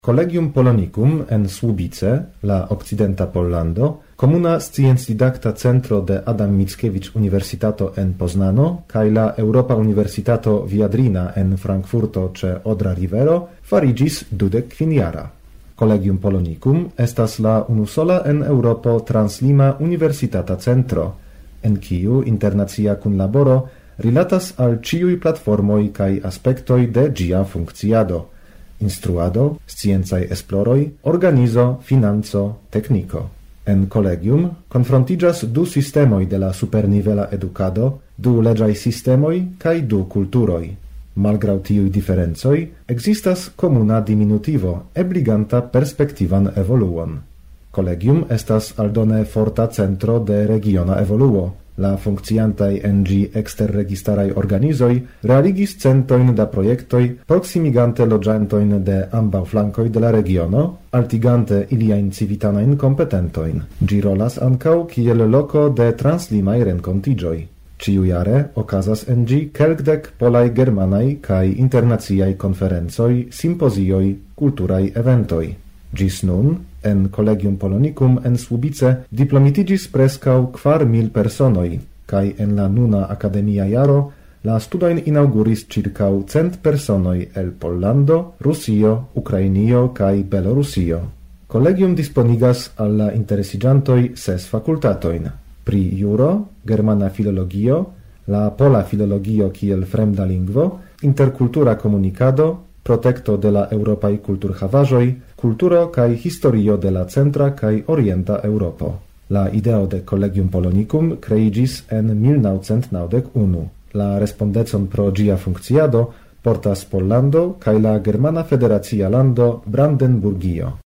Collegium Polonicum en Słubice, la Occidenta Pollando, Comuna Sciencdidacta Centro de Adam Mickiewicz Universitato en Poznano, kaj la Europa Universitato Viadrina en Frankfurto ĉe Odra Rivero fariĝis 25-jara. Collegium Polonicum estas la unusola en Europo translima universitata centro, en kiu internacia kunlaboro rilatas al ĉiuj platformoj kaj aspektoj de ĝia funkciado: instruado, sciencaj esploroj, organizo, financo, tekniko. En collegium confrontigas du sistemoj de la supernivela edukado, du leĝaj sistemoj kaj du kulturoj. Malgraŭ tiuj diferencoj, ekzistas komuna diminutivo, ebliganta perspektivan evoluon. Collegium estas aldone forta centro de regiona evoluo. La funkciantaj en ĝi eksterregistaraj organizoj realigis centojn da projektoj proksimigante loĝantojn de ambaŭ flankoj de la regiono, altigante iliajn civitanajn kompetentojn. Ĝi rolas ankaŭ kiel loko de translimaj renkontiĝoj. Ĉiujare okazas en ĝi kelkdek polaj, germanaj kaj internaciaj konferencoj, simpozioj, kulturaj eventoj. Ĝis nun, en Collegium Polonicum en Słubice diplomitiĝis preskaŭ 4.000 personoj, kaj en la nuna akademia jaro la studojn inaŭguris ĉirkaŭ 100 personoj el Pollando, Rusio, Ukrainio kaj Belorusio. Collegium disponigas al la interesiĝantoj 6 fakultatojn: pri juro, germana filologio, la pola filologio kiel fremda lingvo, interkultura komunikado, protekto de la europaj kulturhavaĵoj, kulturo kaj historio de la centra kaj orienta Eŭropo. La ideo de Collegium Polonicum kreiĝis en 1991. La respondecon pro ĝia funkciado portas Pollando kaj la germana federacia lando Brandenburgio.